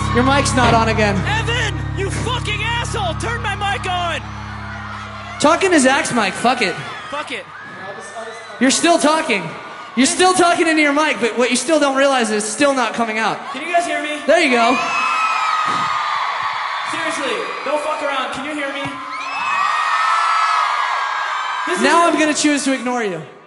Your mic's not on again. Evan, you fucking asshole! Turn my mic on! Talk into Zach's mic, fuck it. Fuck it. You're still talking. You're still talking into your mic, but what you still don't realize is it's still not coming out. Can you guys hear me? There you go. Seriously, don't fuck around. Can you hear me? Now I'm gonna choose to ignore you.